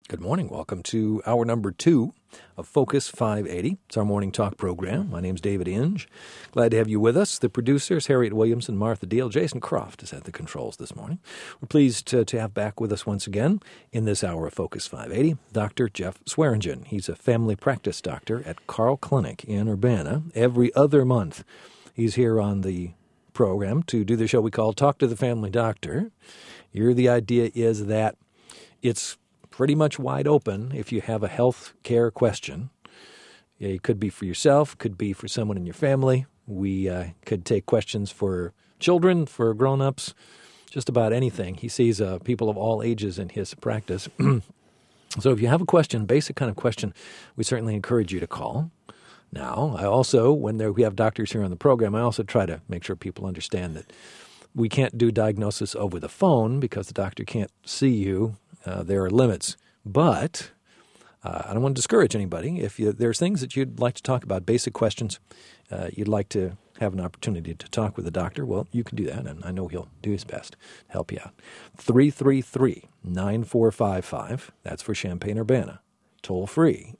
Good morning. Welcome to hour number 2 of Focus 580. It's our morning talk program. My name's David Inge. Glad to have you with us. The producers, Harriet Williams and Martha Deal. Jason Croft is at the controls this morning. We're pleased to have back with us once again in this hour of Focus 580, Dr. Jeff Swearingen. He's a family practice doctor at Carle Clinic in Urbana. Every other month, he's here on the program to do the show we call Talk to the Family Doctor. Here the idea is that it's pretty much wide open if you have a health care question. It could be for yourself, could be for someone in your family. We could take questions for children, for grown-ups, just about anything. He sees people of all ages in his practice. So if you have a question, basic kind of question, we certainly encourage you to call. Now, I also, when we have doctors here on the program, I also try to make sure people understand that we can't do diagnosis over the phone because the doctor can't see you. There are limits, but I don't want to discourage anybody. If there's things that you'd like to talk about, basic questions, you'd like to have an opportunity to talk with the doctor, well, you can do that, and I know he'll do his best to help you out. 333-9455, that's for Champaign-Urbana. Toll free,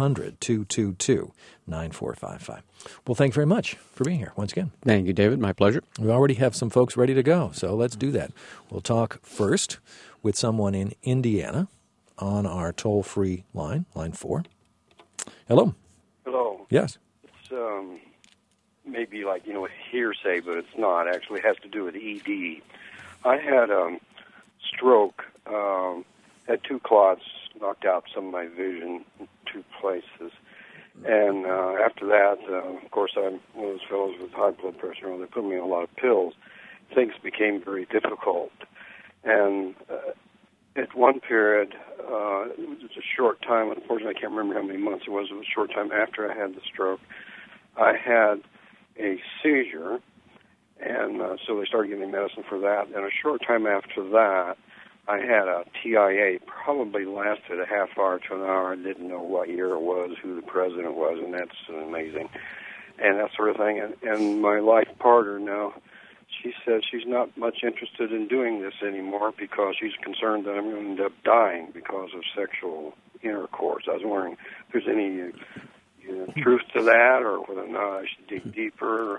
800-222-9455. Well, thank you very much for being here once again. Thank you, David. My pleasure. We already have some folks ready to go, so let's do that. We'll talk first with someone in Indiana on our toll-free line 4. Hello. Hello. Yes. It's maybe like, a hearsay, but it's not. Actually, it has to do with ED. I had stroke, had 2 clots, knocked out some of my vision in 2 places. And after that, of course, I'm one of those fellows with high blood pressure, and they put me on a lot of pills. Things became very difficult. And at one period, it was just a short time, unfortunately I can't remember how many months it was a short time after I had the stroke, I had a seizure, and so they started giving me medicine for that. And a short time after that, I had a TIA, probably lasted a half hour to an hour. I didn't know what year it was, who the president was, and that's amazing, and that sort of thing. And my life partner now, she says she's not much interested in doing this anymore because she's concerned that I'm going to end up dying because of sexual intercourse. I was wondering if there's any truth to that, or whether or not I should dig deeper,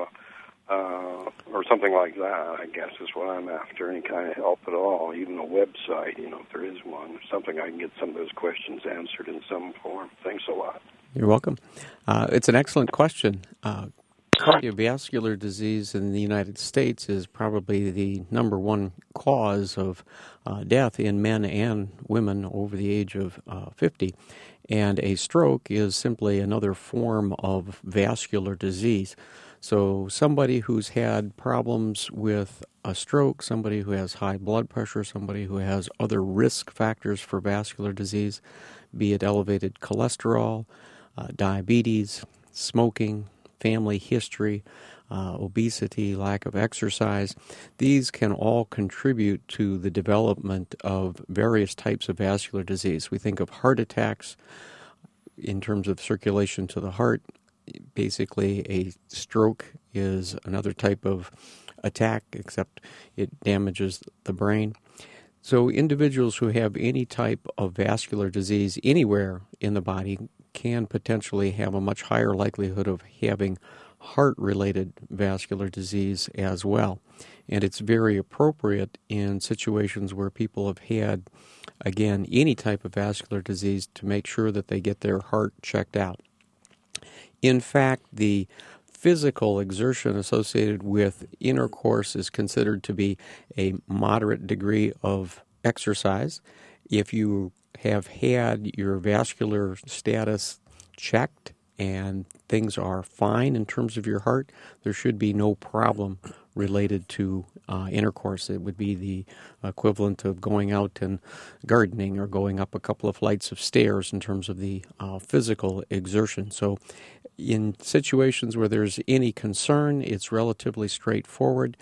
or something like that, I guess, is what I'm after, any kind of help at all, even a website, if there is one, something I can get some of those questions answered in some form. Thanks a lot. You're welcome. It's an excellent question. Cardiovascular disease in the United States is probably the number one cause of death in men and women over the age of 50. And a stroke is simply another form of vascular disease. So somebody who's had problems with a stroke, somebody who has high blood pressure, somebody who has other risk factors for vascular disease, be it elevated cholesterol, diabetes, smoking, family history, obesity, lack of exercise, these can all contribute to the development of various types of vascular disease. We think of heart attacks in terms of circulation to the heart. Basically, a stroke is another type of attack, except it damages the brain. So individuals who have any type of vascular disease anywhere in the body can potentially have a much higher likelihood of having heart-related vascular disease as well. And it's very appropriate in situations where people have had, again, any type of vascular disease to make sure that they get their heart checked out. In fact, the physical exertion associated with intercourse is considered to be a moderate degree of exercise. If you have had your vascular status checked and things are fine in terms of your heart, there should be no problem related to intercourse. It would be the equivalent of going out and gardening or going up a couple of flights of stairs in terms of the physical exertion. So in situations where there's any concern, it's relatively straightforward.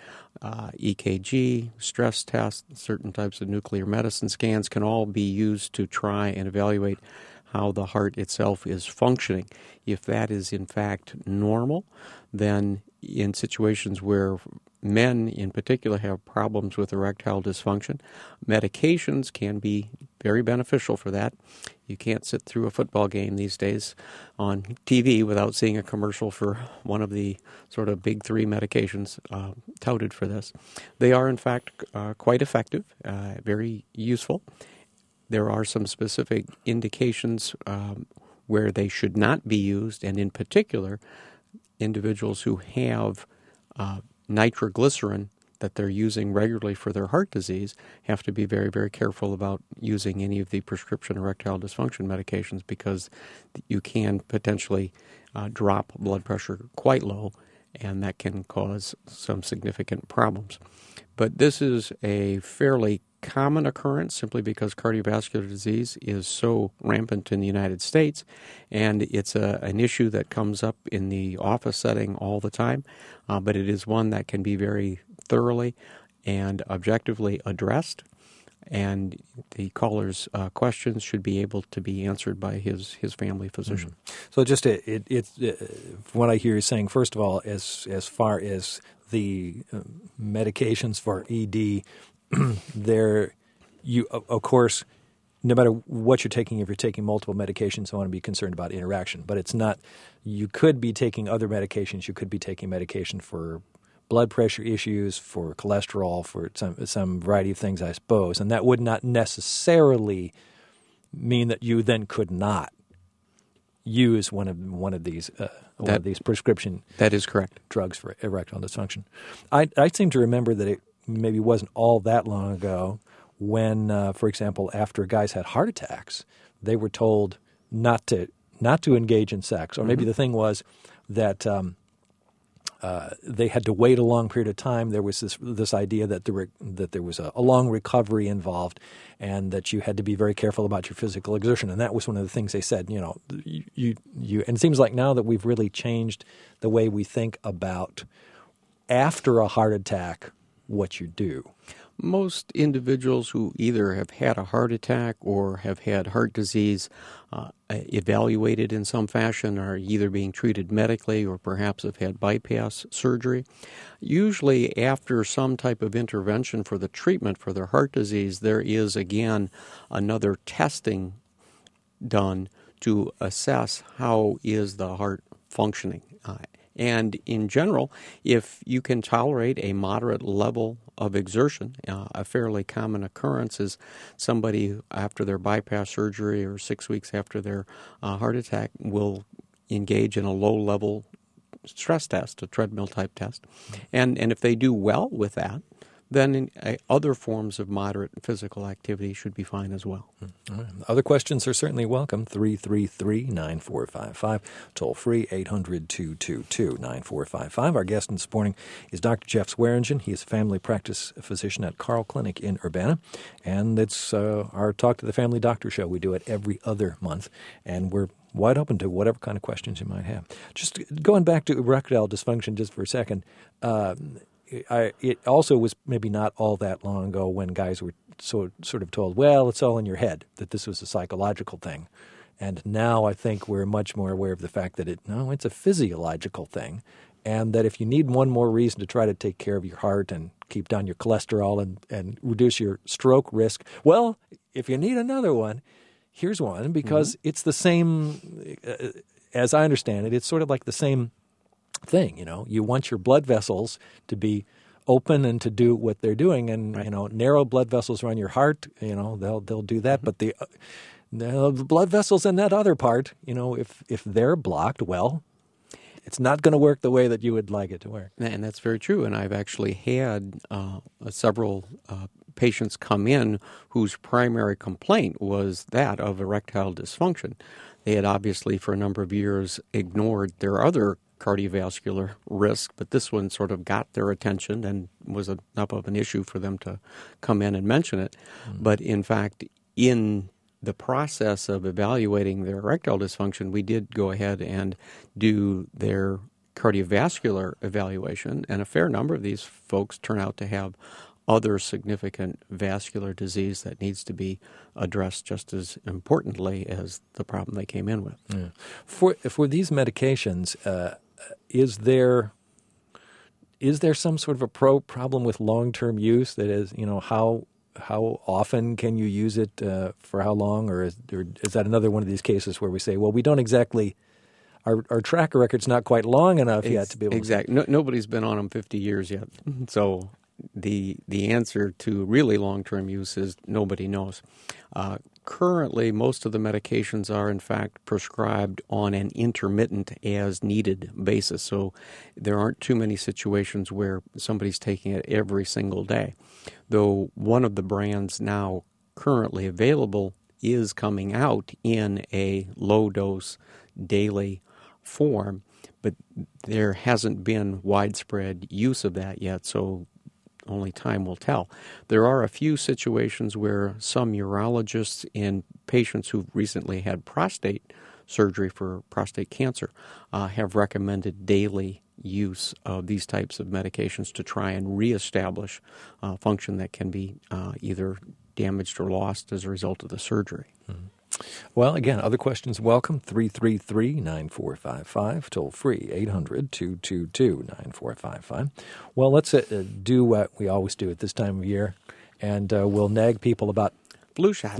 EKG, stress tests, certain types of nuclear medicine scans can all be used to try and evaluate how the heart itself is functioning. If that is in fact normal, then in situations where men in particular have problems with erectile dysfunction. Medications can be very beneficial for that. You can't sit through a football game these days on TV without seeing a commercial for one of the sort of big three medications touted for this. They are, in fact, quite effective, very useful. There are some specific indications where they should not be used, and in particular, individuals who have nitroglycerin that they're using regularly for their heart disease have to be very, very careful about using any of the prescription erectile dysfunction medications, because you can potentially drop blood pressure quite low, and that can cause some significant problems. But this is a fairly common occurrence simply because cardiovascular disease is so rampant in the United States, and it's an issue that comes up in the office setting all the time, but it is one that can be very thoroughly and objectively addressed, and the caller's questions should be able to be answered by his family physician. Mm-hmm. So just from what I hear you saying, first of all, as far as the medications for ED, of course, no matter what you're taking, if you're taking multiple medications, I want to be concerned about interaction. But it's not, you could be taking other medications. You could be taking medication for blood pressure issues, for cholesterol, for some variety of things, I suppose. And that would not necessarily mean that you then could not use one of these prescription that is correct drugs for erectile dysfunction. I seem to remember that it maybe wasn't all that long ago when, for example, after guys had heart attacks, they were told not to engage in sex, or maybe the thing was that they had to wait a long period of time. There was this idea that there was a long recovery involved, and that you had to be very careful about your physical exertion. And that was one of the things they said. You know, you. And it seems like now that we've really changed the way we think about after a heart attack, what you do. Most individuals who either have had a heart attack or have had heart disease evaluated in some fashion are either being treated medically or perhaps have had bypass surgery. Usually after some type of intervention for the treatment for their heart disease, there is again another testing done to assess how is the heart functioning. And in general, if you can tolerate a moderate level of exertion, a fairly common occurrence is somebody after their bypass surgery or 6 weeks after their heart attack will engage in a low-level stress test, a treadmill-type test. And if they do well with that, then other forms of moderate physical activity should be fine as well. All right. Other questions are certainly welcome. 333-9455, toll free 800-222-9455. Our guest this morning is Dr. Jeff Swearingen. He is a family practice physician at Carle Clinic in Urbana, and it's our Talk to the Family Doctor show. We do it every other month, and we're wide open to whatever kind of questions you might have. Just going back to erectile dysfunction just for a second, it also was maybe not all that long ago when guys were sort of told, well, it's all in your head, that this was a psychological thing. And now I think we're much more aware of the fact that it's a physiological thing, and that if you need one more reason to try to take care of your heart and keep down your cholesterol and reduce your stroke risk, well, if you need another one, here's one, because it's the same, as I understand it, it's sort of like the same thing. You want your blood vessels to be open and to do what they're doing, and right. Narrow blood vessels around your heart, they'll do that, but the blood vessels in that other part, if they're blocked, well, it's not going to work the way that you would like it to work. And that's very true. And I've actually had several patients come in whose primary complaint was that of erectile dysfunction. They had obviously for a number of years ignored their other cardiovascular risk, but this one sort of got their attention and was enough of an issue for them to come in and mention it. But in fact, in the process of evaluating their erectile dysfunction, we did go ahead and do their cardiovascular evaluation, and a fair number of these folks turn out to have other significant vascular disease that needs to be addressed just as importantly as the problem they came in with. Yeah. For these medications, is there is there some sort of a problem with long-term use? That is, how often can you use it, for how long, or is that another one of these cases where we say, well, we don't exactly, our tracker record's not quite long enough yet to be able exactly. to... Nobody's been on them 50 years yet. So the answer to really long-term use is nobody knows. Currently, most of the medications are, in fact, prescribed on an intermittent as-needed basis. So there aren't too many situations where somebody's taking it every single day. Though one of the brands now currently available is coming out in a low-dose daily form, but there hasn't been widespread use of that yet, so only time will tell. There are a few situations where some urologists in patients who've recently had prostate surgery for prostate cancer have recommended daily use of these types of medications to try and reestablish function that can be either damaged or lost as a result of the surgery. Mm-hmm. Well, again, other questions welcome. 333-9455, toll free, 800-222-9455. Well, let's do what we always do at this time of year, and we'll nag people about flu shots.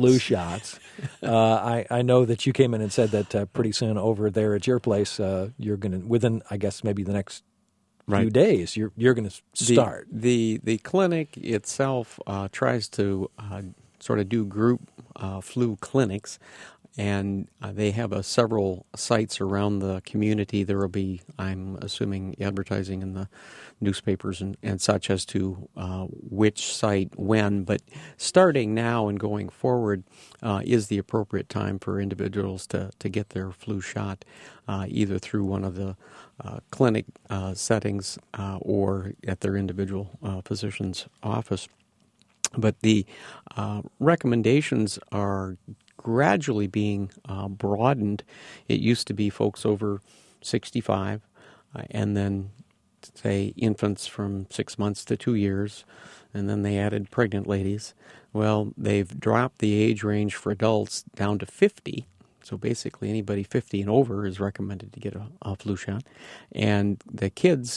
I know that you came in and said that pretty soon over there at your place, you're going to, within, I guess, maybe the next few days, you're going to start. The clinic itself tries to sort of do group flu clinics, and they have several sites around the community. There will be, I'm assuming, advertising in the newspapers and such as to which site when, but starting now and going forward is the appropriate time for individuals to get their flu shot, either through one of the clinic settings or at their individual physician's office. But the recommendations are gradually being broadened. It used to be folks over 65, and then, say, infants from 6 months to 2 years, and then they added pregnant ladies. Well, they've dropped the age range for adults down to 50. So basically anybody 50 and over is recommended to get a flu shot. And the kids'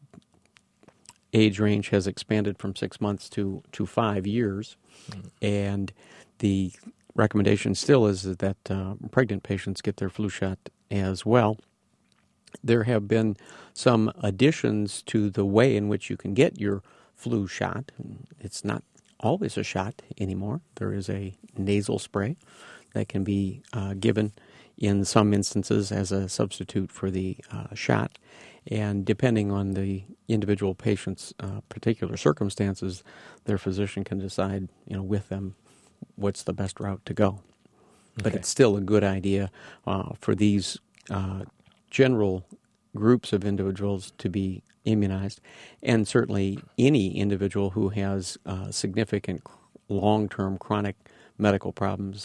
age range has expanded from 6 months to 5 years. And the recommendation still is that pregnant patients get their flu shot as well. There have been some additions to the way in which you can get your flu shot. It's not always a shot anymore. There is a nasal spray that can be given in some instances as a substitute for the shot. And depending on the individual patient's particular circumstances, their physician can decide, with them what's the best route to go. Okay. But it's still a good idea for these general groups of individuals to be immunized, and certainly any individual who has significant long-term chronic medical problems,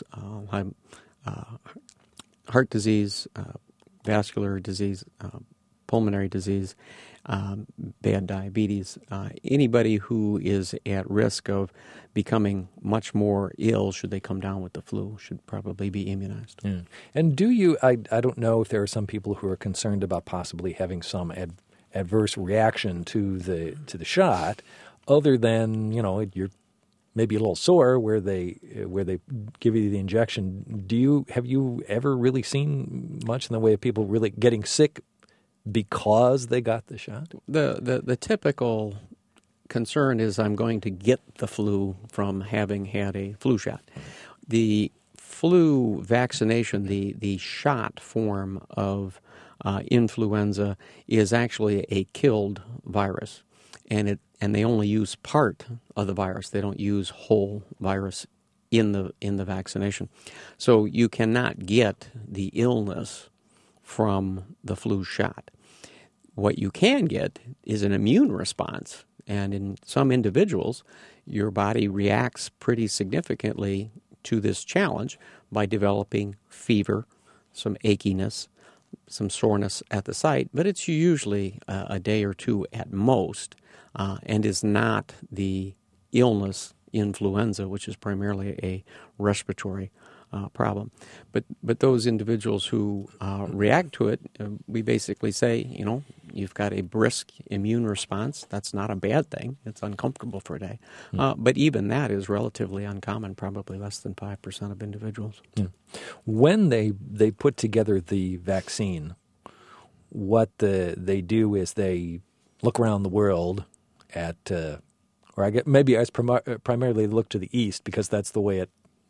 heart disease, vascular disease, pulmonary disease, bad diabetes, anybody who is at risk of becoming much more ill should they come down with the flu should probably be immunized. Yeah. And do you, I don't know if there are some people who are concerned about possibly having some adverse reaction to the shot, other than, you're maybe a little sore where they give you the injection. Have you ever really seen much in the way of people really getting sick because they got the shot? The typical concern is I'm going to get the flu from having had a flu shot. The flu vaccination, the shot form of influenza, is actually a killed virus, and they only use part of the virus. They don't use whole virus in the vaccination. So you cannot get the illness from the flu shot. What you can get is an immune response, and in some individuals, your body reacts pretty significantly to this challenge by developing fever, some achiness, some soreness at the site, but it's usually a day or two at most, and is not the illness influenza, which is primarily a respiratory problem. But those individuals who react to it, we basically say, You've got a brisk immune response. That's not a bad thing. It's uncomfortable for a day. But even that is relatively uncommon, probably less than 5% of individuals. Yeah. When they put together the vaccine, what they do is they look around the world at, or I guess maybe I primarily look to the east because that's the way it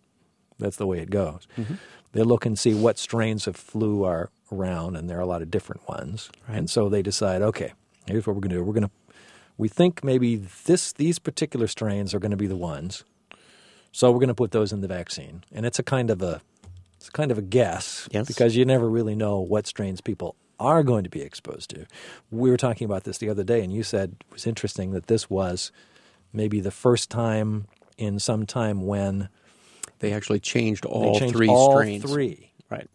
goes. Mm-hmm. They look and see what strains of flu are around, and there are a lot of different ones. Right. And so they decide, okay, here's what we're going to do. We think maybe these particular strains are going to be the ones, so we're going to put those in the vaccine. And it's a kind of a guess, yes, because you never really know what strains people are going to be exposed to. We were talking about this the other day, and you said it was interesting that this was maybe the first time in some time when they actually changed all three strains. Right.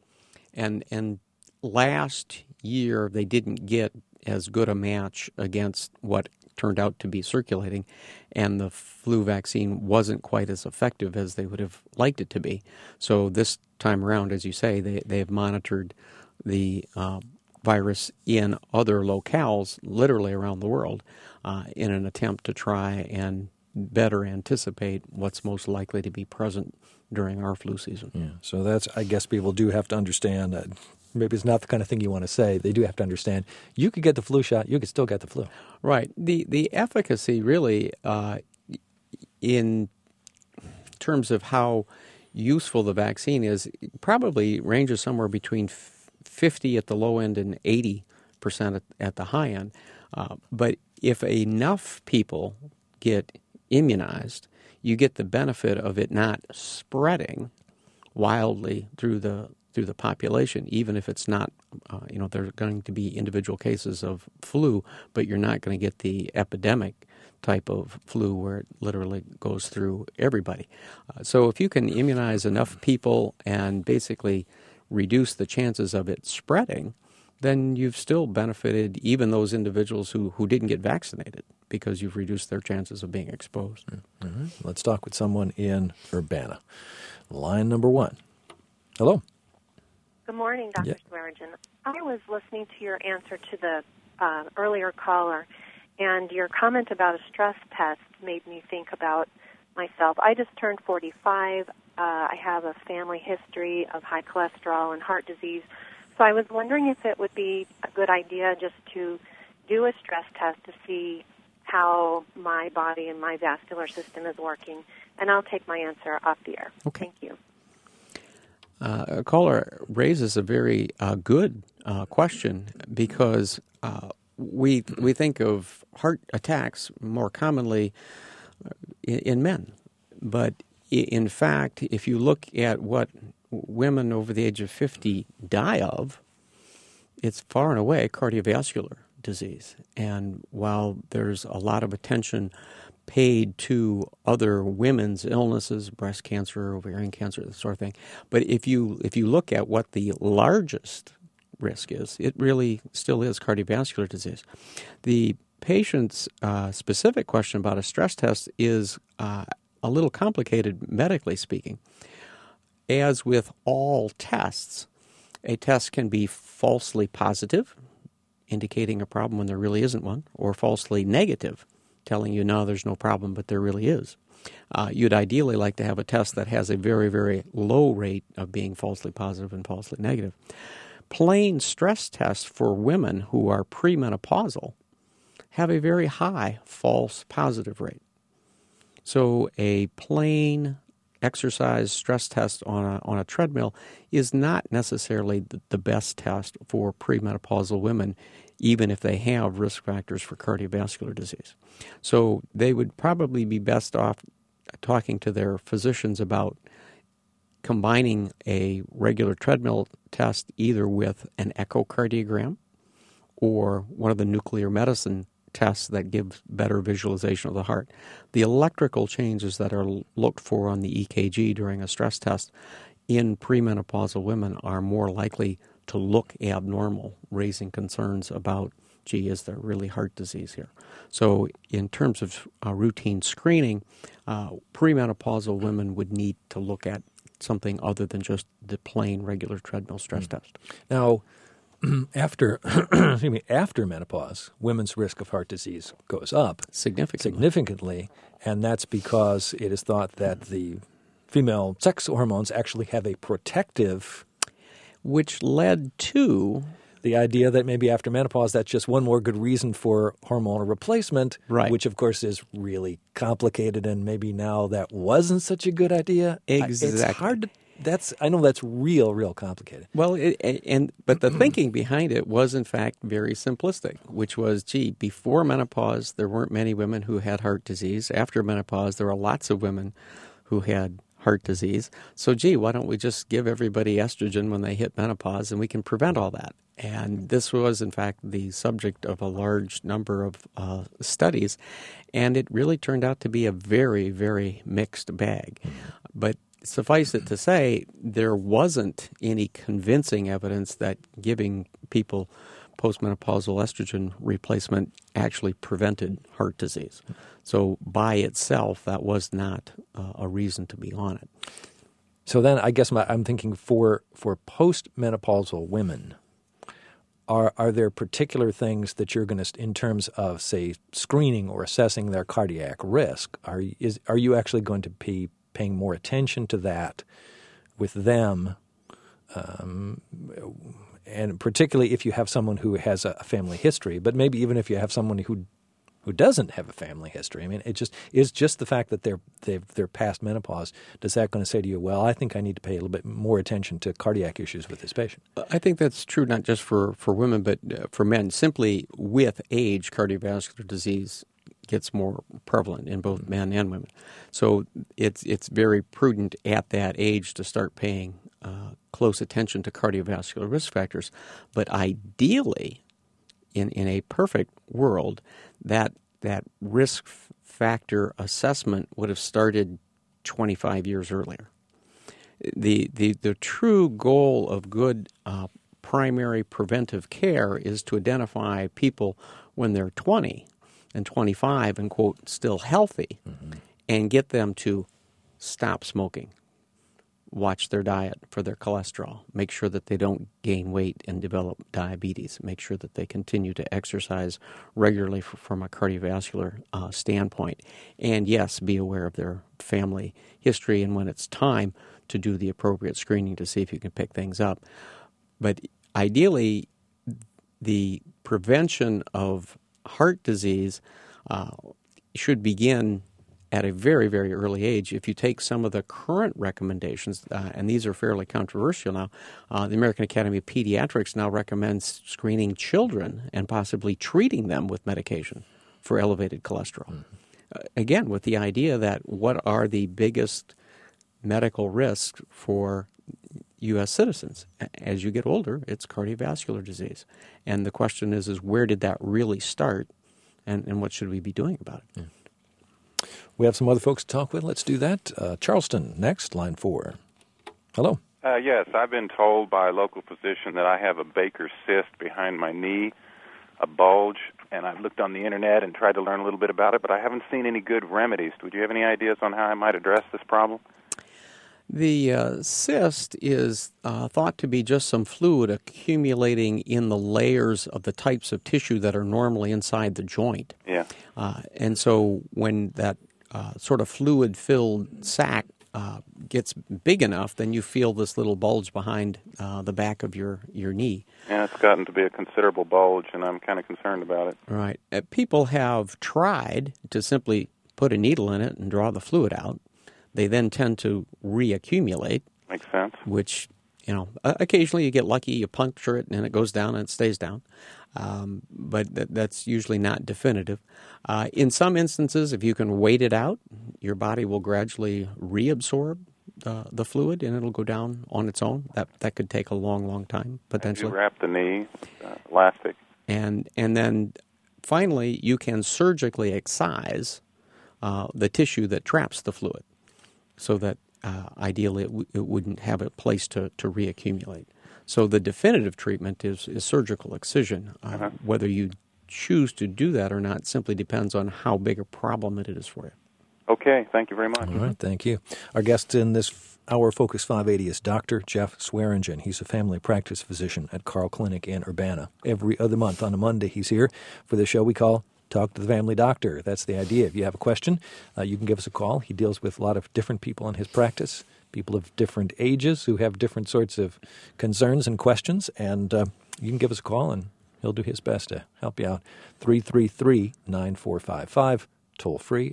And last year they didn't get as good a match against what turned out to be circulating, and the flu vaccine wasn't quite as effective as they would have liked it to be. So this time around, as you say, they have monitored the virus in other locales, literally around the world, in an attempt to try and better anticipate what's most likely to be present during our flu season. Yeah. So that's, I guess people do have to understand that maybe it's not the kind of thing you want to say. They do have to understand you could get the flu shot, you could still get the flu. Right. The efficacy really in terms of how useful the vaccine is probably ranges somewhere between 50 at the low end and 80% at the high end. But if enough people get immunized, you get the benefit of it not spreading wildly through the population, even if it's not, there are going to be individual cases of flu, but you're not going to get the epidemic type of flu where it literally goes through everybody. So if you can immunize enough people and basically reduce the chances of it spreading, then you've still benefited even those individuals who didn't get vaccinated because you've reduced their chances of being exposed. Mm-hmm. Let's talk with someone in Urbana. Line number 1. Hello. Good morning, Dr. Swearingen. I was listening to your answer to the earlier caller, and your comment about a stress test made me think about myself. I just turned 45. I have a family history of high cholesterol and heart disease. So I was wondering if it would be a good idea just to do a stress test to see how my body and my vascular system is working. And I'll take my answer off the air. Okay. Thank you. A caller raises a very good question because we think of heart attacks more commonly in men. But in fact, if you look at what women over the age of 50 die of, it's far and away cardiovascular disease. And while there's a lot of attention paid to other women's illnesses, breast cancer, ovarian cancer, that sort of thing, but if you look at what the largest risk is, it really still is cardiovascular disease. The patient's specific question about a stress test is a little complicated medically speaking. As with all tests, a test can be falsely positive, indicating a problem when there really isn't one, or falsely negative, telling you, no, there's no problem, but there really is. You'd ideally like to have a test that has a very, very low rate of being falsely positive and falsely negative. Plain stress tests for women who are premenopausal have a very high false positive rate. So a plain exercise stress test on a treadmill is not necessarily the best test for premenopausal women, even if they have risk factors for cardiovascular disease. So they would probably be best off talking to their physicians about combining a regular treadmill test either with an echocardiogram or one of the nuclear medicine tests that give better visualization of the heart. The electrical changes that are looked for on the EKG during a stress test in premenopausal women are more likely to look abnormal, raising concerns about, gee, is there really heart disease here? So in terms of routine screening, premenopausal women would need to look at something other than just the plain regular treadmill stress test. Now, after after menopause, women's risk of heart disease goes up significantly, and that's because it is thought that the female sex hormones actually have a protective, which led to the idea that maybe after menopause, that's just one more good reason for hormonal replacement, right, which of course is really complicated, and maybe now that wasn't such a good idea. Exactly. It's hard to. I know that's real complicated. Well, but the thinking behind it was in fact very simplistic, which was, before menopause there weren't many women who had heart disease. After menopause there were lots of women who had heart disease. So, why don't we just give everybody estrogen when they hit menopause, and we can prevent all that? And this was in fact the subject of a large number of studies, and it really turned out to be a very, very mixed bag. But suffice it to say, there wasn't any convincing evidence that giving people postmenopausal estrogen replacement actually prevented heart disease. So by itself, that was not a reason to be on it. So then I guess I'm thinking for postmenopausal women, are there particular things that you're going to, in terms of, say, screening or assessing their cardiac risk, are you actually going to be paying more attention to that with them, and particularly if you have someone who has a family history, but maybe even if you have someone who doesn't have a family history? I mean, it is just the fact that they're past menopause. Does that going to say to you, well, I think I need to pay a little bit more attention to cardiac issues with this patient? I think that's true not just for women, but for men. Simply with age, cardiovascular disease gets more prevalent in both men and women. So it's very prudent at that age to start paying close attention to cardiovascular risk factors. But ideally, in a perfect world, that risk factor assessment would have started 25 years earlier. The true goal of good primary preventive care is to identify people when they're 20 and 25 and, quote, still healthy, and get them to stop smoking, watch their diet for their cholesterol, make sure that they don't gain weight and develop diabetes, make sure that they continue to exercise regularly from a cardiovascular standpoint, and yes, be aware of their family history, and when it's time to do the appropriate screening to see if you can pick things up. But ideally, the prevention of heart disease should begin at a very, very early age. If you take some of the current recommendations, and these are fairly controversial now, the American Academy of Pediatrics now recommends screening children and possibly treating them with medication for elevated cholesterol. Again, with the idea that what are the biggest medical risks for U.S. citizens? As you get older, it's cardiovascular disease. And the question is where did that really start, and what should we be doing about it? Yeah. We have some other folks to talk with. Let's do that. Charleston, next, line 4. Hello. Yes, I've been told by a local physician that I have a Baker's cyst behind my knee, a bulge, and I've looked on the Internet and tried to learn a little bit about it, but I haven't seen any good remedies. Would you have any ideas on how I might address this problem? The cyst is thought to be just some fluid accumulating in the layers of the types of tissue that are normally inside the joint. Yeah. And so when that sort of fluid-filled sac gets big enough, then you feel this little bulge behind the back of your knee. Yeah, it's gotten to be a considerable bulge, and I'm kind of concerned about it. Right. People have tried to simply put a needle in it and draw the fluid out. They then tend to reaccumulate. Makes sense. Which, occasionally you get lucky, you puncture it, and it goes down and it stays down. But that's usually not definitive. In some instances, if you can wait it out, your body will gradually reabsorb the fluid, and it'll go down on its own. That could take a long, long time, potentially. And you wrap the knee with elastic. And then finally, you can surgically excise the tissue that traps the fluid, so that ideally it wouldn't have a place to reaccumulate. So the definitive treatment is surgical excision. Whether you choose to do that or not simply depends on how big a problem it is for you. Okay, thank you very much. All right, thank you. Our guest in this Our Focus 580 is Dr. Jeff Swearingen. He's a family practice physician at Carle Clinic in Urbana. Every other month on a Monday, he's here for the show we call Talk to the Family Doctor. That's the idea. If you have a question, you can give us a call. He deals with a lot of different people in his practice, people of different ages who have different sorts of concerns and questions, and you can give us a call, and he'll do his best to help you out. 333-9455, toll free,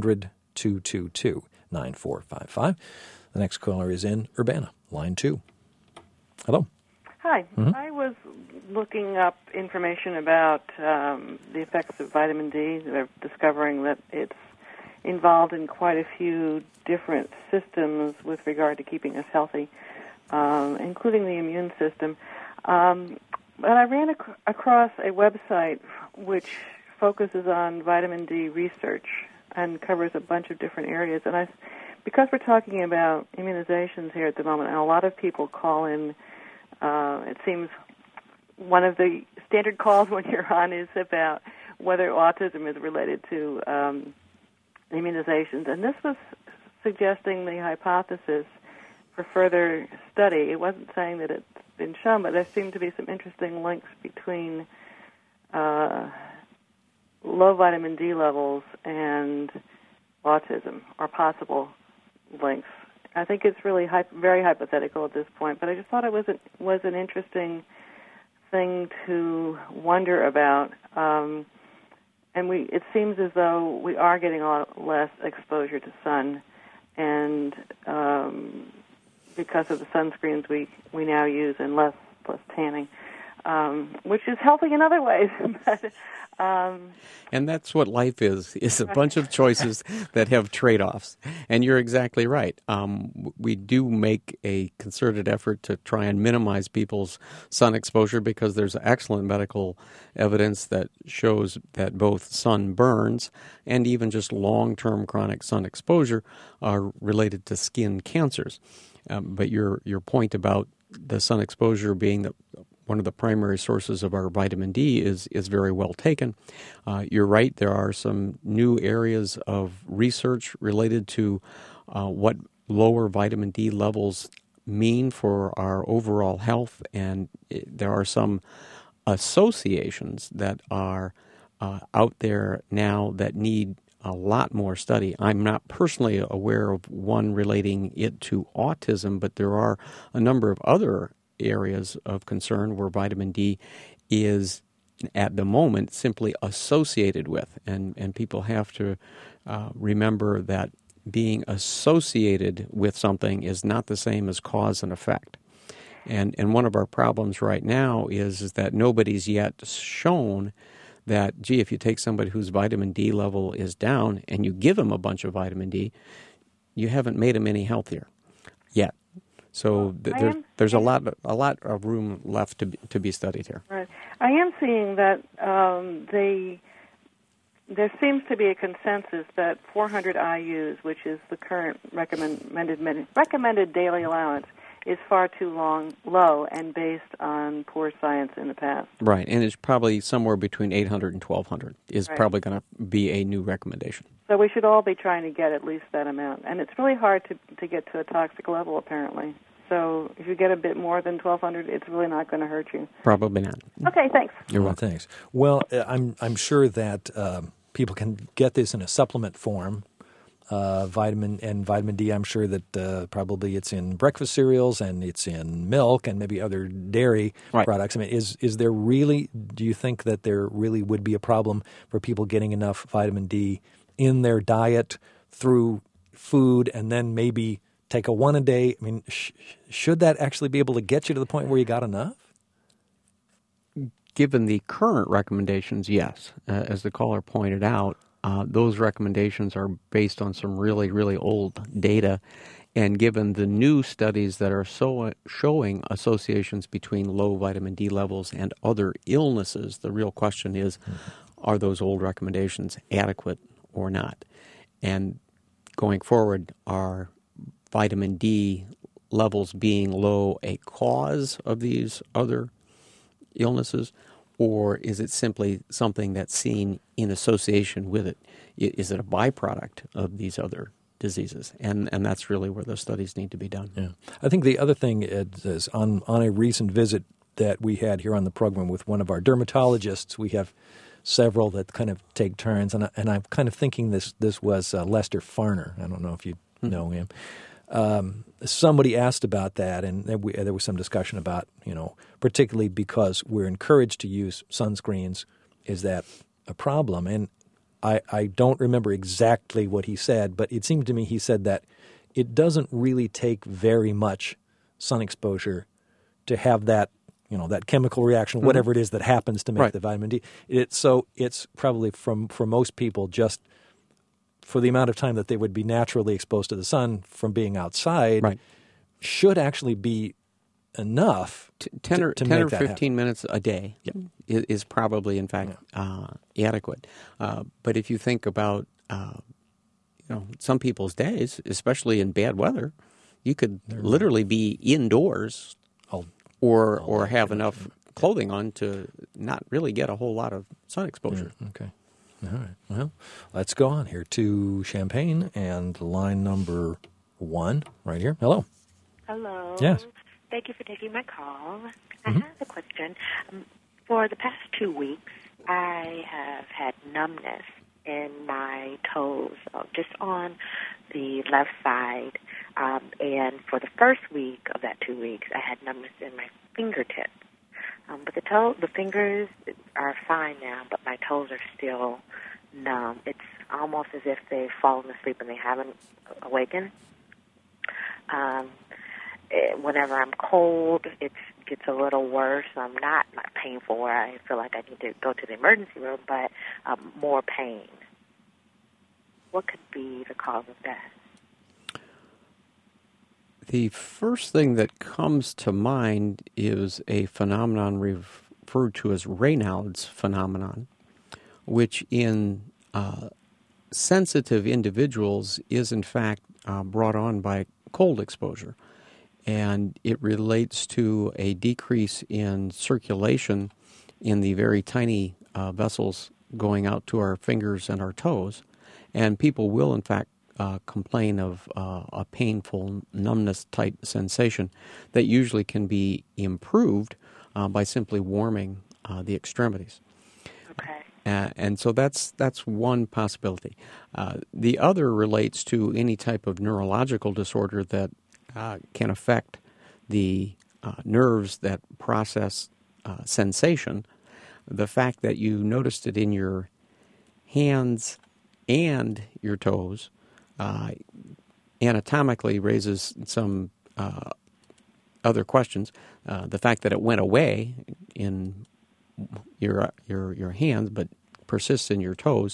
800-222-9455. The next caller is in Urbana, line 2. Hello. Hi. I was looking up information about the effects of vitamin D. They're discovering that it's involved in quite a few different systems with regard to keeping us healthy, including the immune system. But I ran across a website which focuses on vitamin D research and covers a bunch of different areas. And because we're talking about immunizations here at the moment, and a lot of people call in, it seems one of the standard calls when you're on is about whether autism is related to immunizations. And this was suggesting the hypothesis for further study. It wasn't saying that it's been shown, but there seemed to be some interesting links between low vitamin D levels and autism, or possible links. I think it's really very hypothetical at this point, but I just thought it was an interesting thing to wonder about. And it seems as though we are getting a lot less exposure to sun, and because of the sunscreens we now use, and less tanning, which is healthy in other ways. But, and that's what life is a bunch of choices that have trade-offs. And you're exactly right. We do make a concerted effort to try and minimize people's sun exposure because there's excellent medical evidence that shows that both sun burns and even just long-term chronic sun exposure are related to skin cancers. But your point about the sun exposure being one of the primary sources of our vitamin D is very well taken. You're right, there are some new areas of research related to what lower vitamin D levels mean for our overall health, and there are some associations that are out there now that need a lot more study. I'm not personally aware of one relating it to autism, but there are a number of other areas of concern where vitamin D is at the moment simply associated with, and people have to remember that being associated with something is not the same as cause and effect. And one of our problems right now is that nobody's yet shown that, gee, if you take somebody whose vitamin D level is down and you give them a bunch of vitamin D, you haven't made them any healthier yet. So there's a lot of room left to be studied here. Right. I am seeing that there seems to be a consensus that 400 IUs, which is the current recommended daily allowance, is far too low and based on poor science in the past. Right, and it's probably somewhere between 800 and 1,200 is probably going to be a new recommendation. So we should all be trying to get at least that amount. And it's really hard to get to a toxic level, apparently. So if you get a bit more than 1,200, it's really not going to hurt you. Probably not. Okay, thanks. You're welcome. Thanks. Well, I'm sure that people can get this in a supplement form. Vitamin D, I'm sure that probably it's in breakfast cereals and it's in milk and maybe other dairy products. I mean, is there really, do you think that there really would be a problem for people getting enough vitamin D in their diet through food and then maybe take a one a day? I mean, should that actually be able to get you to the point where you got enough? Given the current recommendations, yes. As the caller pointed out, those recommendations are based on some really, really old data. And given the new studies that are showing associations between low vitamin D levels and other illnesses, the real question is, are those old recommendations adequate or not? And going forward, are vitamin D levels being low a cause of these other illnesses, or is it simply something that's seen in association with it? Is it a byproduct of these other diseases, and that's really where those studies need to be done. Yeah. I think the other thing is on a recent visit that we had here on the program with one of our dermatologists, we have several that kind of take turns, and I'm kind of thinking this was Lester Farner. I don't know if you know him. Somebody asked about that, and there was some discussion about, particularly because we're encouraged to use sunscreens, is that a problem? And I don't remember exactly what he said, but it seemed to me he said that it doesn't really take very much sun exposure to have that, that chemical reaction, whatever it is that happens to make the vitamin D. So it's probably for most people just for the amount of time that they would be naturally exposed to the sun from being outside should actually be enough 10 or 15 happen. minutes a day is probably, in fact, adequate. But if you think about, some people's days, especially in bad weather, you could literally be indoors or have enough clothing on to not really get a whole lot of sun exposure. Yeah, okay. All right. Well, let's go on here to Champaign and line number 1 right here. Hello. Hello. Yes. Thank you for taking my call. I have a question. For the past 2 weeks, I have had numbness in my toes, just on the left side. And for the first week of that 2 weeks, I had numbness in my fingertips. But the fingers are fine now, but my toes are still numb. It's almost as if they've fallen asleep and they haven't awakened. Whenever I'm cold, it gets a little worse. Not painful where I feel like I need to go to the emergency room, but more pain. What could be the cause of that? The first thing that comes to mind is a phenomenon referred to as Raynaud's phenomenon, which in sensitive individuals is in fact brought on by cold exposure. And it relates to a decrease in circulation in the very tiny vessels going out to our fingers and our toes. And people will, in fact, complain of a painful numbness-type sensation that usually can be improved by simply warming the extremities. Okay. And so that's one possibility. The other relates to any type of neurological disorder that can affect the nerves that process sensation. The fact that you noticed it in your hands and your toes anatomically raises some other questions. The fact that it went away in your hands but persists in your toes,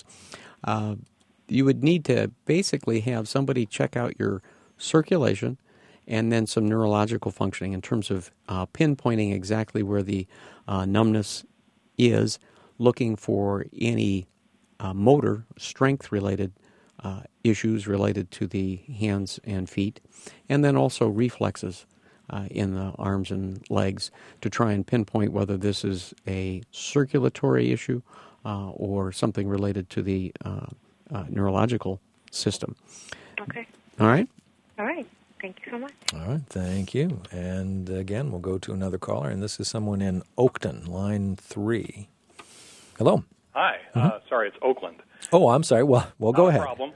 you would need to basically have somebody check out your circulation and then some neurological functioning in terms of pinpointing exactly where the numbness is, looking for any motor strength-related issues related to the hands and feet, and then also reflexes in the arms and legs to try and pinpoint whether this is a circulatory issue or something related to the neurological system. Okay. All right? All right. Thank you so much. All right, thank you. And again, we'll go to another caller, and this is someone in Oakton, line 3. Hello. Hi. Sorry, it's Oakland. Oh, I'm sorry. Well, go ahead. No problem.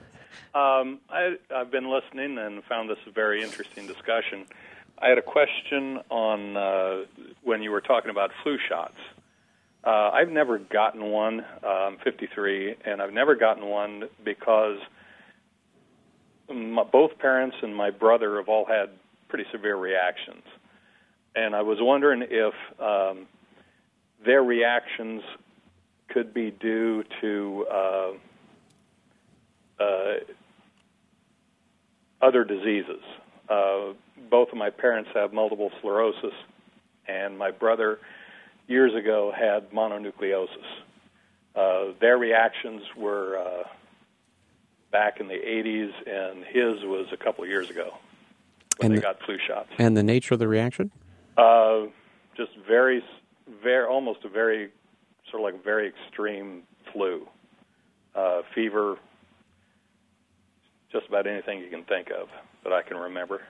I've been listening and found this a very interesting discussion. I had a question on when you were talking about flu shots. I've never gotten one. I'm 53, and I've never gotten one because both parents and my brother have all had pretty severe reactions. And I was wondering if their reactions could be due to other diseases. Both of my parents have multiple sclerosis, and my brother years ago had mononucleosis. Their reactions were back in the 80s, and his was a couple of years ago when they got flu shots. And the nature of the reaction? Just almost a very, sort of like a very extreme flu. Fever, just about anything you can think of that I can remember.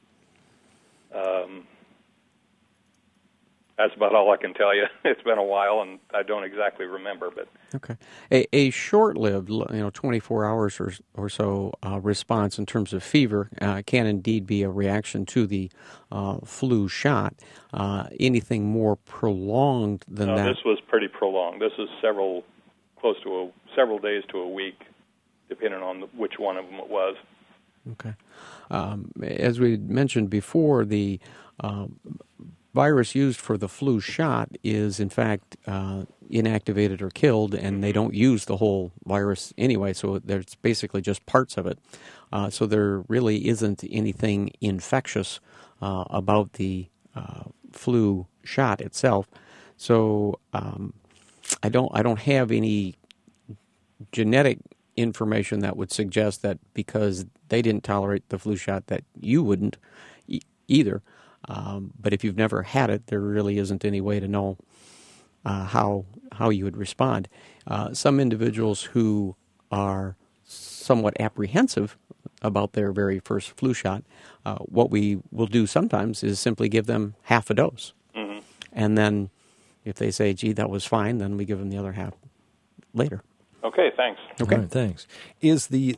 That's about all I can tell you. It's been a while, and I don't exactly remember. But okay, a short-lived, 24 hours or so response in terms of fever can indeed be a reaction to the flu shot. Anything more prolonged than that? This was pretty prolonged. This is several days to a week, depending on which one of them it was. Okay, as we mentioned before, the virus used for the flu shot is, in fact, inactivated or killed, and they don't use the whole virus anyway, so there's basically just parts of it. So there really isn't anything infectious about the flu shot itself. So I don't have any genetic information that would suggest that because they didn't tolerate the flu shot that you wouldn't either. But if you've never had it, there really isn't any way to know how you would respond. Some individuals who are somewhat apprehensive about their very first flu shot, what we will do sometimes is simply give them half a dose. Mm-hmm. And then if they say, gee, that was fine, then we give them the other half later. Okay, thanks. Okay, right, thanks. Is the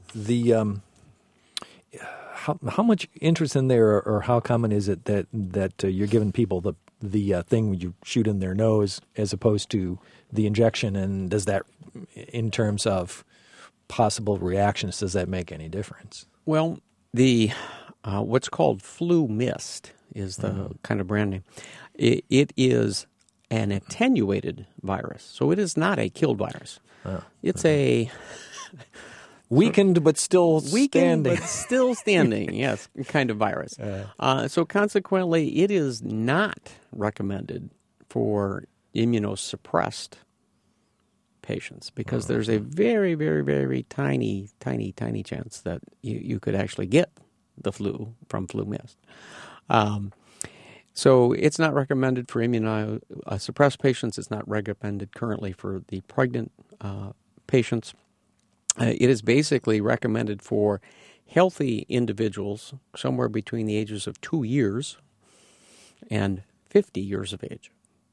how much interest in there, or how common is it that you're giving people the thing you shoot in their nose as opposed to the injection? And does that, in terms of possible reactions, does that make any difference? Well, the what's called flu mist is the kind of brand name. It is an attenuated virus, so it is not a killed virus. It's a weakened but still standing. Yes, kind of virus. So consequently, it is not recommended for immunosuppressed patients because there's a very, very, very tiny chance that you could actually get the flu from flu mist. So it's not recommended for immunosuppressed patients. It's not recommended currently for the pregnant patients. It is basically recommended for healthy individuals somewhere between the ages of 2 years and 50 years of age.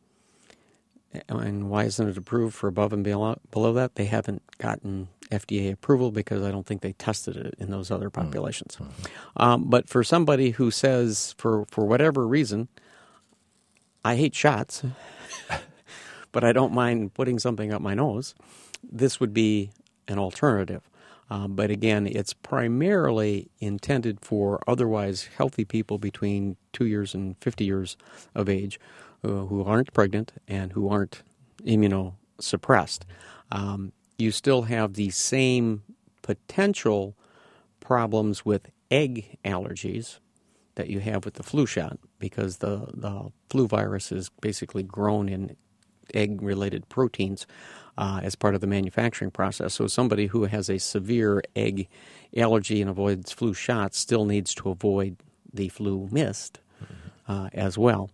And why isn't it approved for above and below that? They haven't gotten FDA approval because I don't think they tested it in those other populations. But for somebody who says, for whatever reason, I hate shots, but I don't mind putting something up my nose, this would be an alternative. But again, it's primarily intended for otherwise healthy people between 2 years and 50 years of age who aren't pregnant and who aren't immunosuppressed. You still have the same potential problems with egg allergies that you have with the flu shot because the flu virus is basically grown in egg-related proteins as part of the manufacturing process. So somebody who has a severe egg allergy and avoids flu shots still needs to avoid the flu mist as well.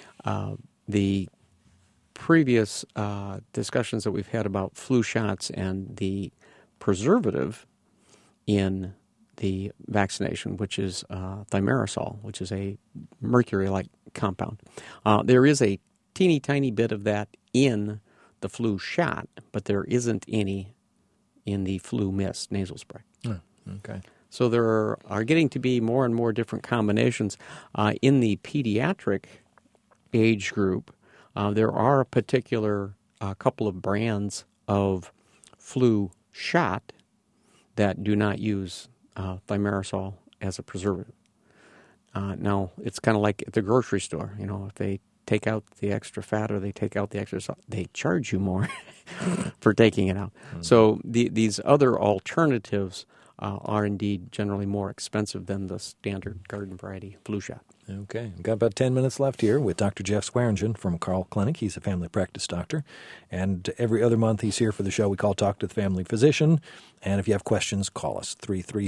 The previous discussions that we've had about flu shots and the preservative in the vaccination, which is thimerosal, which is a mercury-like compound. There is a teeny tiny bit of that in the flu shot, but there isn't any in the flu mist nasal spray. Okay. So there are getting to be more and more different combinations. In the pediatric age group, there are a particular couple of brands of flu shot that do not use thimerosal as a preservative. Now, it's kind of like at the grocery store. You know, if they take out the extra fat or they take out the extra salt, they charge you more for taking it out. Mm-hmm. So these other alternatives are indeed generally more expensive than the standard garden variety flu shot. Okay. We've got about 10 minutes left here with Dr. Jeff Swearingen from Carle Clinic. He's a family practice doctor. And every other month he's here for the show we call Talk to the Family Physician. And if you have questions, call us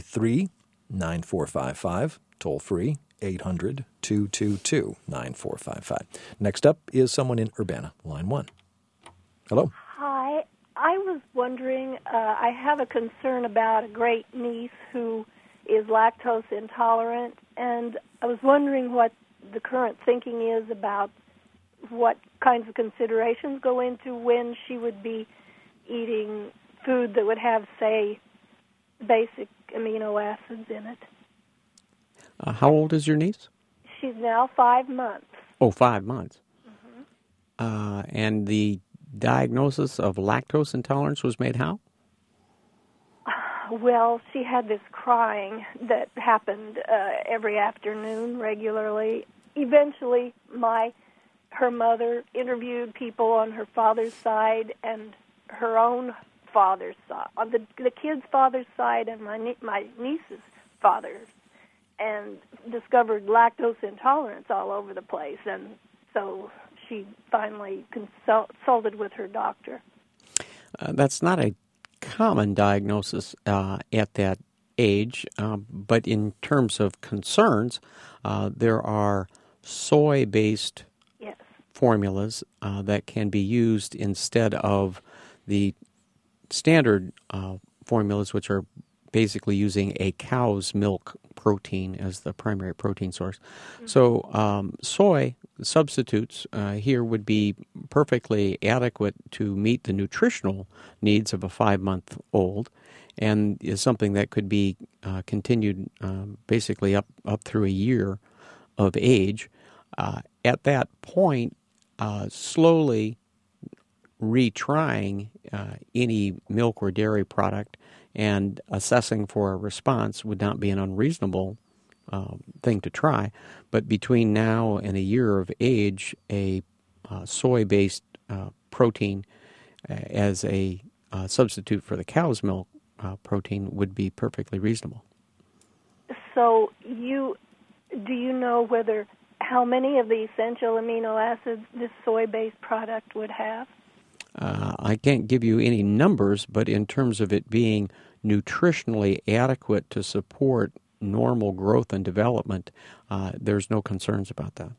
333-9455, toll free, 800-222-9455. Next up is someone in Urbana, line 1. Hello. Hi. I was wondering, I have a concern about a great niece who is lactose intolerant, and I was wondering what the current thinking is about what kinds of considerations go into when she would be eating food that would have, say, basic amino acids in it. How old is your niece? She's now 5 months. Oh, 5 months. Mm-hmm. And the diagnosis of lactose intolerance was made how? Well, she had this crying that happened every afternoon regularly. Eventually, her mother interviewed people on her father's side and her own father's side, on the kid's father's side and my niece's father's, and discovered lactose intolerance all over the place. And so she finally consulted with her doctor. That's not a common diagnosis at that age, but in terms of concerns, there are soy-based formulas that can be used instead of the standard formulas, which are basically using a cow's milk protein as the primary protein source. Mm-hmm. So soy substitutes here would be perfectly adequate to meet the nutritional needs of a 5-month-old, and is something that could be continued basically up through a year of age. At that point, slowly retrying any milk or dairy product and assessing for a response would not be an unreasonable thing to try. But between now and a year of age, a soy-based protein as a substitute for the cow's milk protein would be perfectly reasonable. So do you know how many of the essential amino acids this soy-based product would have? I can't give you any numbers, but in terms of it being nutritionally adequate to support normal growth and development, there's no concerns about that.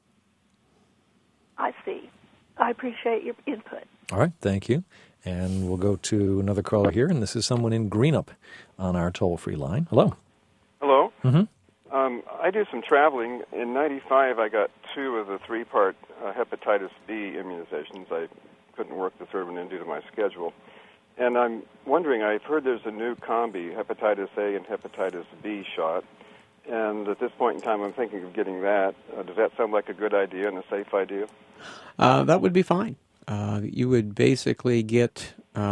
I see. I appreciate your input. All right, thank you. And we'll go to another caller here, and this is someone in Greenup on our toll-free line. Hello. Hello. Mm-hmm. I do some traveling. In '95, I got 2 of the 3-part hepatitis B immunizations. I couldn't work the third one in due to my schedule. And I'm wondering, I've heard there's a new combi, hepatitis A and hepatitis B shot. And at this point in time, I'm thinking of getting that. Does that sound like a good idea and a safe idea? That would be fine. You would basically get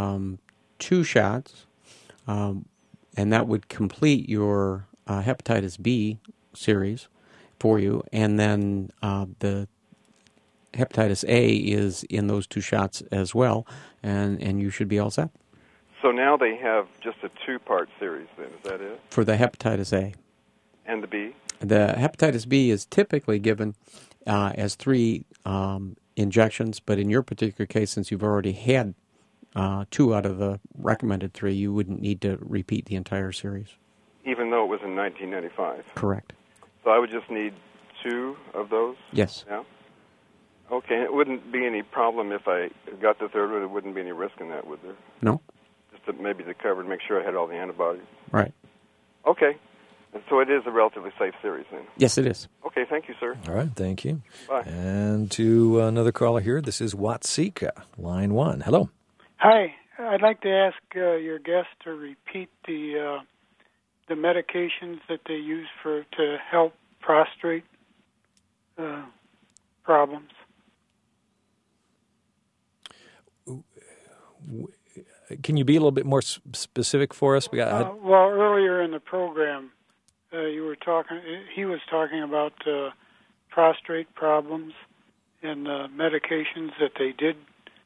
2 shots, and that would complete your hepatitis B series for you. And then the hepatitis A is in those 2 shots as well, and you should be all set. So now they have just a 2-part series then, is that it? For the hepatitis A. And the B? The hepatitis B is typically given as 3 injections, but in your particular case, since you've already had 2 out of the recommended 3, you wouldn't need to repeat the entire series. Even though it was in 1995? Correct. So I would just need 2 of those? Yes. Yeah. Okay, it wouldn't be any problem if I got the third one. There wouldn't be any risk in that, would there? No. Just to maybe to cover and make sure I had all the antibodies. Right. Okay. So it is a relatively safe series then? Yes, it is. Okay, thank you, sir. All right, thank you. Bye. And to another caller here, this is Watsika, line 1. Hello. Hi. I'd like to ask your guest to repeat the medications that they use to help prostate problems. Can you be a little bit more specific for us? Well, earlier in the program, he was talking about prostate problems and medications that they did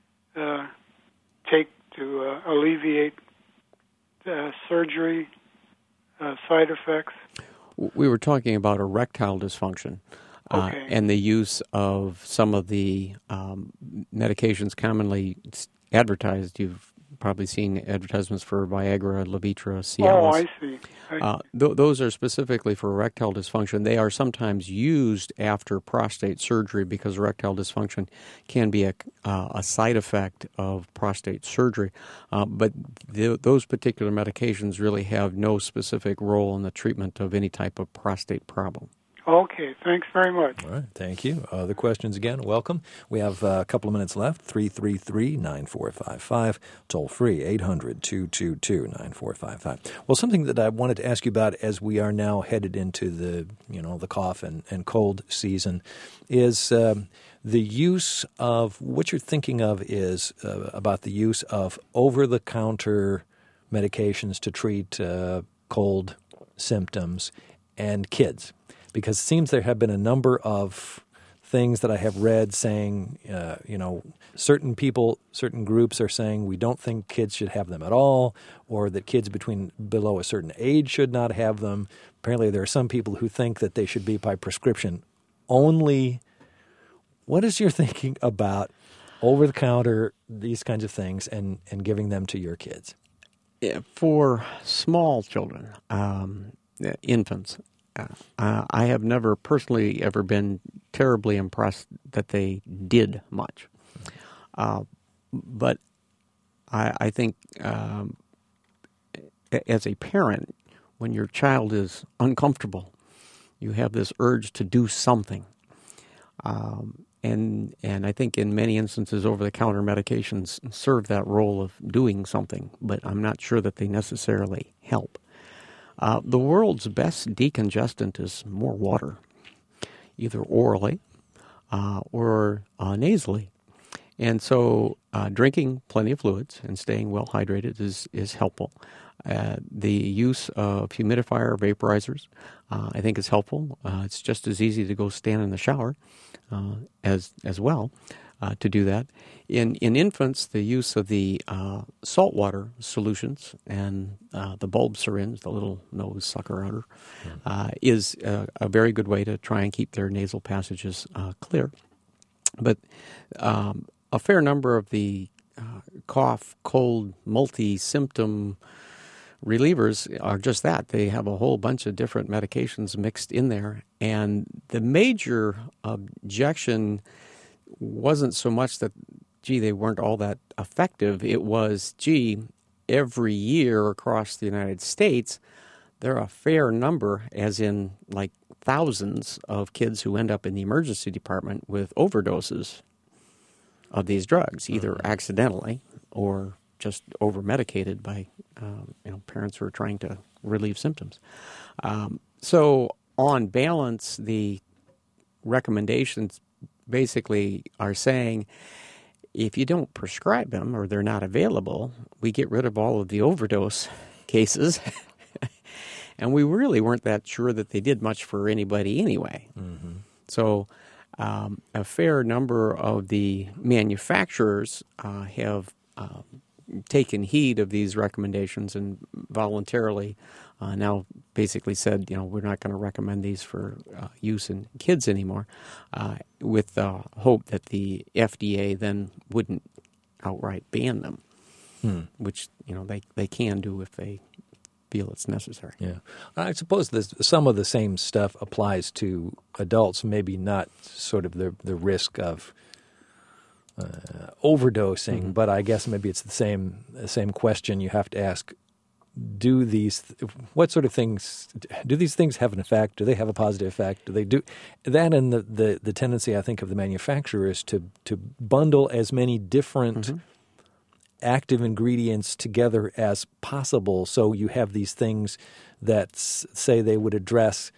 take to alleviate surgery side effects. We were talking about erectile dysfunction. Okay. And the use of some of the medications commonly advertised. You've probably seen advertisements for Viagra, Levitra, Cialis. Oh, I see. I Levitra, Cialis. Oh, I see. Those are specifically for erectile dysfunction. They are sometimes used after prostate surgery because erectile dysfunction can be a side effect of prostate surgery. But those particular medications really have no specific role in the treatment of any type of prostate problem. Okay, thanks very much. All right, thank you. Other questions again, welcome. We have a couple of minutes left, 333-9455, toll free, 800-222-9455. Well, something that I wanted to ask you about as we are now headed into the cough and cold season is the use of, what you're thinking of is about the use of over-the-counter medications to treat cold symptoms and kids. Because it seems there have been a number of things that I have read saying, certain people, certain groups are saying we don't think kids should have them at all, or that kids below a certain age should not have them. Apparently there are some people who think that they should be by prescription only. What is your thinking about over-the-counter, these kinds of things, and giving them to your kids? Yeah, for small children, infants, I have never personally ever been terribly impressed that they did much. But I think as a parent, when your child is uncomfortable, you have this urge to do something. And I think in many instances over-the-counter medications serve that role of doing something, but I'm not sure that they necessarily help. The world's best decongestant is more water, either orally or nasally. And so drinking plenty of fluids and staying well hydrated is helpful. The use of humidifier vaporizers, I think, is helpful. It's just as easy to go stand in the shower as well to do that. In infants, the use of the saltwater solutions and the bulb syringe, the little nose sucker outer, is a very good way to try and keep their nasal passages clear. But a fair number of the cough, cold, multi-symptom relievers are just that. They have a whole bunch of different medications mixed in there. And the major objection wasn't so much that, they weren't all that effective. It was, every year across the United States, there are a fair number, as in like thousands of kids who end up in the emergency department with overdoses of these drugs, either accidentally or just over-medicated by parents who are trying to relieve symptoms. So on balance, the recommendations basically are saying if you don't prescribe them or they're not available, we get rid of all of the overdose cases. And we really weren't that sure that they did much for anybody anyway. Mm-hmm. So a fair number of the manufacturers have taken heed of these recommendations and voluntarily now basically said, we're not going to recommend these for use in kids anymore, with the hope that the FDA then wouldn't outright ban them, which they can do if they feel it's necessary. Yeah, I suppose some of the same stuff applies to adults. Maybe not sort of the risk of overdosing, but I guess maybe it's the same question you have to ask. What sort of things do these things have an effect? Do they have a positive effect? Do they do that? And the tendency, I think, of the manufacturer is to bundle as many different active ingredients together as possible. So you have these things that say they would address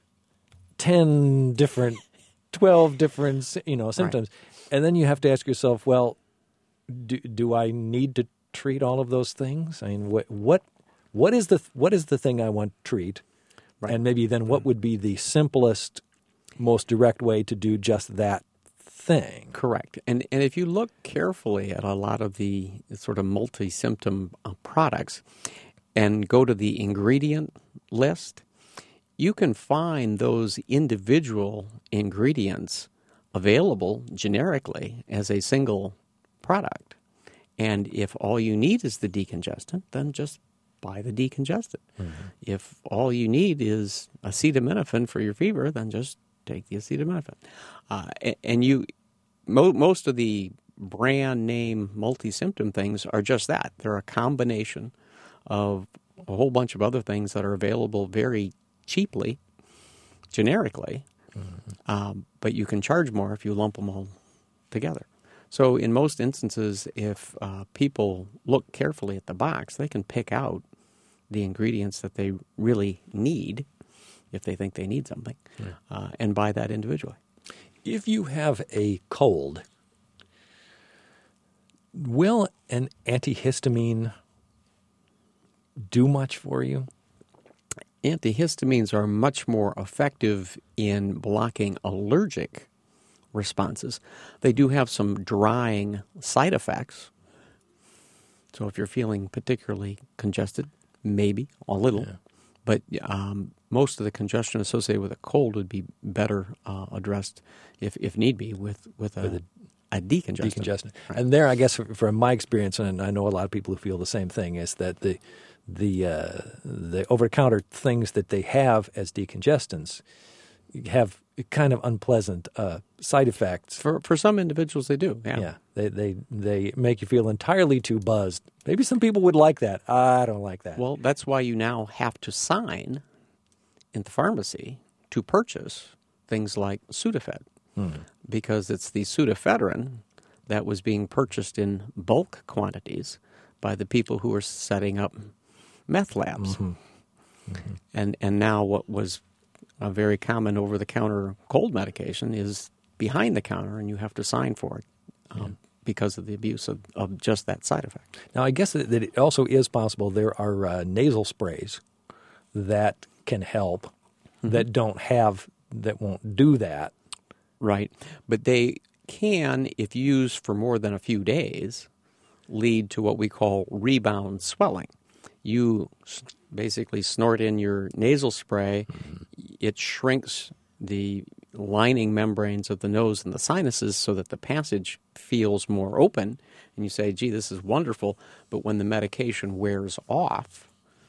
10 different, 12 different, symptoms, right. And then you have to ask yourself, well, do I need to treat all of those things? I mean, what is the thing I want to treat? Right. And maybe then what would be the simplest, most direct way to do just that thing? Correct. And if you look carefully at a lot of the sort of multi-symptom products and go to the ingredient list, you can find those individual ingredients available generically as a single product. And if all you need is the decongestant, then just buy the decongestant. Mm-hmm. If all you need is acetaminophen for your fever, then just take the acetaminophen. And most of the brand name multi-symptom things are just that. They're a combination of a whole bunch of other things that are available very cheaply, generically, but you can charge more if you lump them all together. So in most instances, if people look carefully at the box, they can pick out the ingredients that they really need, if they think they need something, and buy that individually. If you have a cold, will an antihistamine do much for you? Antihistamines are much more effective in blocking allergic responses. They do have some drying side effects. So if you're feeling particularly congested, maybe a little. Yeah. But most of the congestion associated with a cold would be better addressed, if need be, with a decongestant. Right. And there, I guess, from my experience, and I know a lot of people who feel the same thing, is that the over-the-counter things that they have as decongestants have kind of unpleasant side effects. For some individuals, they do. Yeah. They make you feel entirely too buzzed. Maybe some people would like that. I don't like that. Well, that's why you now have to sign in the pharmacy to purchase things like Sudafed, because it's the pseudoephedrine that was being purchased in bulk quantities by the people who were setting up meth labs. Mm-hmm. Mm-hmm. And now what was a very common over-the-counter cold medication is behind the counter, and you have to sign for it because of the abuse of just that side effect. Now, I guess that it also is possible there are nasal sprays that can help that won't do that. Right. But they can, if used for more than a few days, lead to what we call rebound swelling. You basically snort in your nasal spray, it shrinks the lining membranes of the nose and the sinuses so that the passage feels more open, and you say, gee, this is wonderful, but when the medication wears off,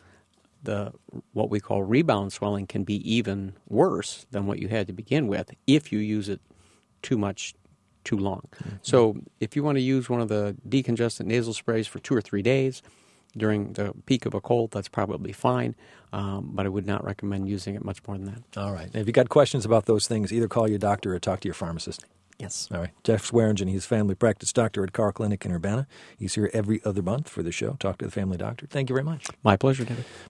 what we call rebound swelling can be even worse than what you had to begin with if you use it too much too long. Mm-hmm. So if you want to use one of the decongestant nasal sprays for 2 or 3 days during the peak of a cold, that's probably fine, but I would not recommend using it much more than that. All right. And if you've got questions about those things, either call your doctor or talk to your pharmacist. Yes. All right. Jeff Swearingen, he's family practice doctor at Carr Clinic in Urbana. He's here every other month for the show. Talk to the family doctor. Thank you very much. My pleasure, David.